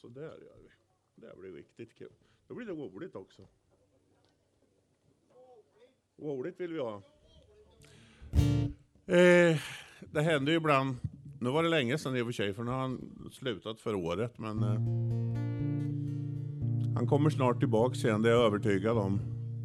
Så där gör vi. Det blir riktigt kul. Då blir det roligt också. Roligt vill vi ha. Det händer ju ibland. Nu var det länge sedan i och för sig, för nu har han slutat för året. Men han kommer snart tillbaka igen, det är jag övertygad om.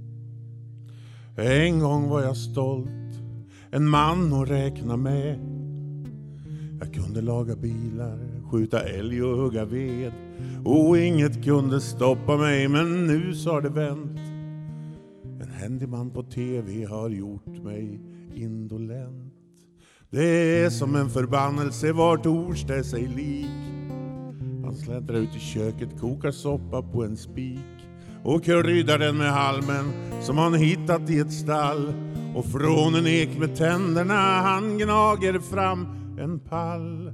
En gång var jag stolt, en man att räkna med. Jag kunde laga bilar, skjuta älg och hugga ved. Och inget kunde stoppa mig, men nu så har det vänt. En händig man på tv har gjort mig indolent. Det är som en förbannelse var torsdag är sig lik. Han släntrar ut i köket, kokar soppa på en spik och kryddar den med halmen som han hittat i ett stall. Och från en ek med tänderna han gnager fram en pall.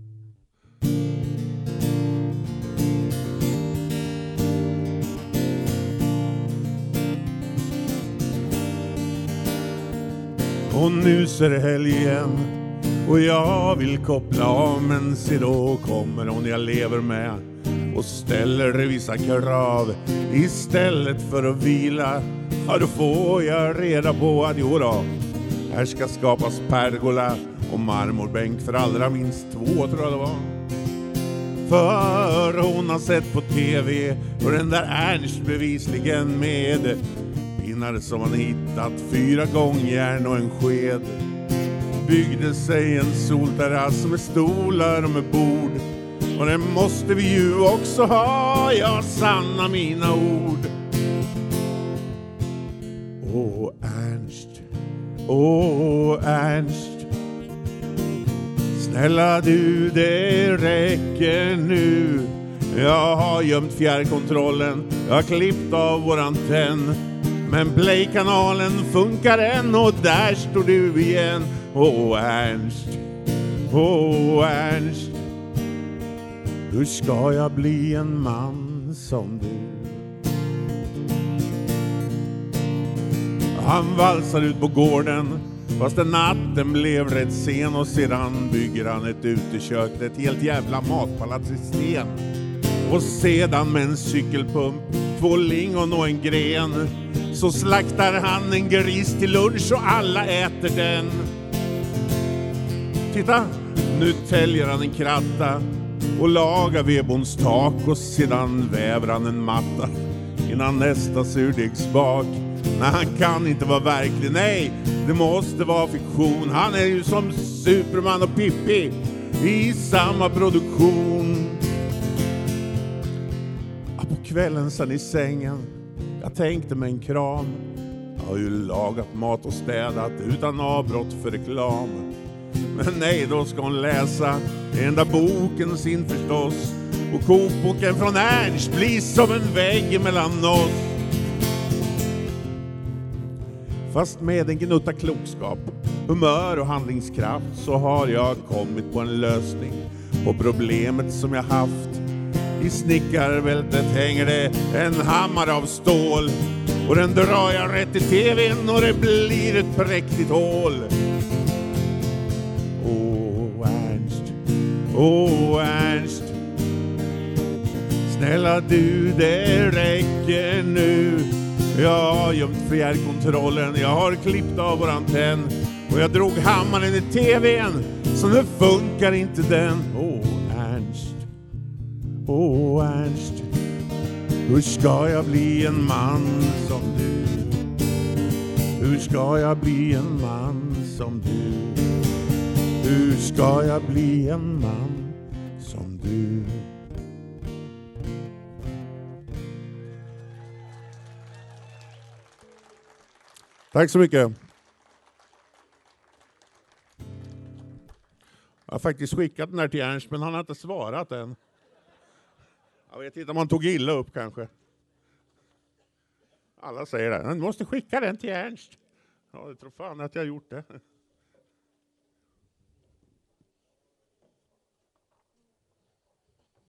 Och nu så är det helg igen och jag vill koppla av, men se då kommer hon jag lever med och ställer vissa krav. Istället för att vila, ja då får jag reda på att jo då, här ska skapas pergola och marmorbänk för allra minst 2 tror jag det var. För hon har sett på tv och den där Ernst bevisligen med pinnar som han hittat 4 gångjärn och en sked. Byggde sig en solterrass med stolar och med bord. Och det måste vi ju också ha, ja sanna mina ord. Åh Ernst, snälla du, det räcker nu. Jag har gömt fjärrkontrollen, jag har klippt av vår antenn. Men Play-kanalen funkar än och där står du igen. Åh Ernst, hur ska jag bli en man som du? Han valsar ut på gården fast den natten blev rätt sen. Och sedan bygger han ett utekök, ett helt jävla matpalats i sten. Och sedan med en cykelpump, 2 lingon och en gren, så slaktar han en gris till lunch och alla äter den. Titta, nu täljer han en kratta och lagar vedbons tak. Och sedan väver han en matta innan nästa surdegsbak. Nej, han kan inte vara verklig, nej, det måste vara fiktion. Han är ju som Superman och Pippi i samma produktion. På kvällen sen i sängen, jag tänkte med en kram. Jag har ju lagat mat och städat utan avbrott för reklam. Men nej, då ska hon läsa den enda boken sin förstås. Och kokboken från Ernst blir som en vägg mellan oss. Fast med en gnutta klokskap, humör och handlingskraft så har jag kommit på en lösning på problemet som jag haft. I snickarvältet hänger det en hammare av stål. Och den drar jag rätt i tvn och det blir ett präktigt hål. Åh Ernst, snälla du, det räcker nu. Jag har gömt fjärrkontrollen, jag har klippt av vår antenn. Och jag drog hammaren i tvn, så nu funkar inte den. Åh Ernst, hur ska jag bli en man som du? Hur ska jag bli en man som du? Hur ska jag bli en man som du? Tack så mycket. Jag har faktiskt skickat den här till Ernst, men han har inte svarat än. Jag vet inte om han tog illa upp kanske. Alla säger det. Han måste skicka den till Ernst. Ja, jag tror fan att jag har gjort det.